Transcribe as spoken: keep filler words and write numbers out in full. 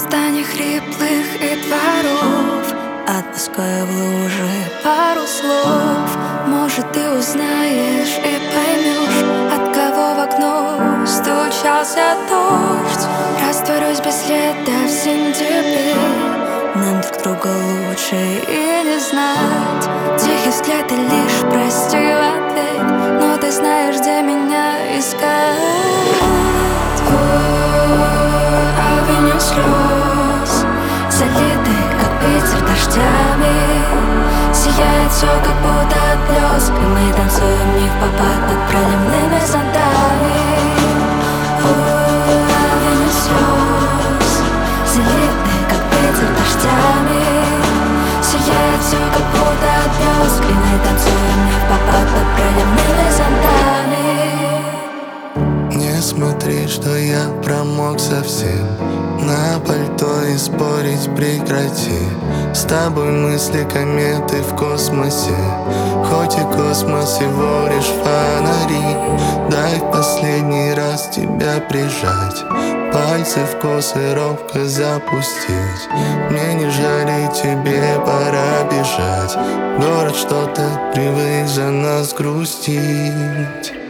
стане хриплых и дворов отпускаю в лужи пару слов. Может, ты узнаешь и поймешь, от кого в окно стучался дождь. Растворюсь без следа в сентябре. Нам друг друга лучше и не знать. Тихий взгляд и лишь прости в ответ, но ты знаешь, где меня искать. Авеню слез, залиты, как ветер дождями. Сияет все, как будто от блеск, и мы танцуем не впопад под проливными зонтами. Авеню слез, залиты, как ветер дождями. Сияет все, как будто от блеск, и мы танцуем не впопад под проливными зонтами. Не смотри, что я промок совсем. На пальто и спорить прекрати. С тобой мысли кометы в космосе. Хоть и космос его лишь фонари. Дай в последний раз тебя прижать, пальцы в косы робко запустить. Мне не жаль, и тебе пора бежать. Город что-то привык за нас грустить.